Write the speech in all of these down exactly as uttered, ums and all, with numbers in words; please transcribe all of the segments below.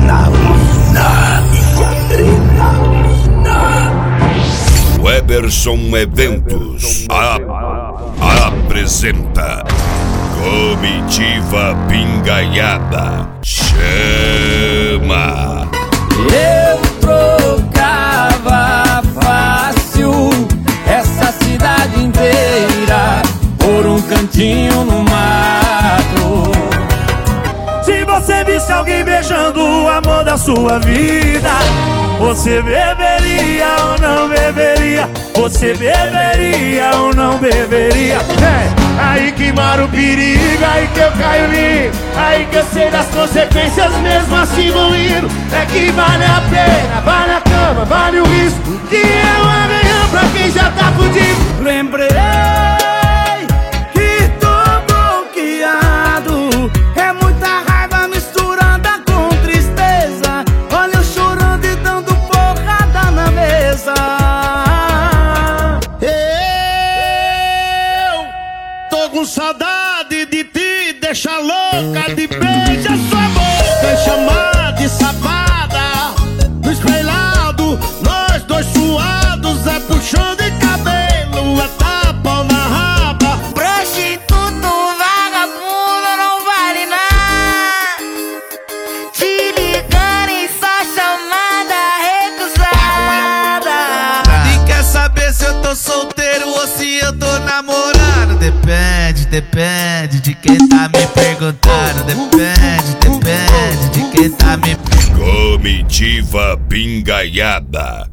Adrenalina e adrenalina. Weberson Eventos a, apresenta Comitiva Pingaiada. Chama! Eu trocava fácil essa cidade inteira por um cantinho no mato. Se você visse alguém beijando o amor da sua vida, você beberia ou não beberia? Você beberia ou não beberia? É, aí que mora o perigo, aí que eu caio lindo, aí que eu sei das consequências, mesmo assim vou indo. É que vale a pena, vale a cama, vale o risco, que é um amanhã pra quem já tá fudido. Lembrei que tô bloqueado, é muita raiva misturada com tristeza. Olha eu chorando e dando porrada na mesa. Eu tô com saudade de te deixar louca, de beijar sua boca, chamar de safada. No espelhado, nós dois suados, é puxão de cabelo, é tapa na raba. Prostituto, vagabundo, não vale nada. Te ligando em só chamada recusada. E quer saber se eu tô solteiro ou se eu tô namorando? Depende, depende de quem tá me perguntando. Depende, depende de quem tá me perguntando. Comitiva Pingaiada.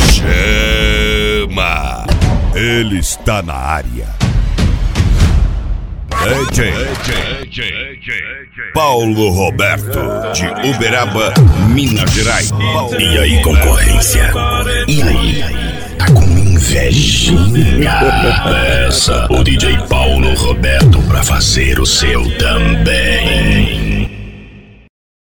Chama! Ele está na área. D J Paulo Roberto, de Uberaba, Minas Gerais. E aí, concorrência? E aí? Tá com invejinha? Peça o D J Paulo Roberto pra fazer o seu também.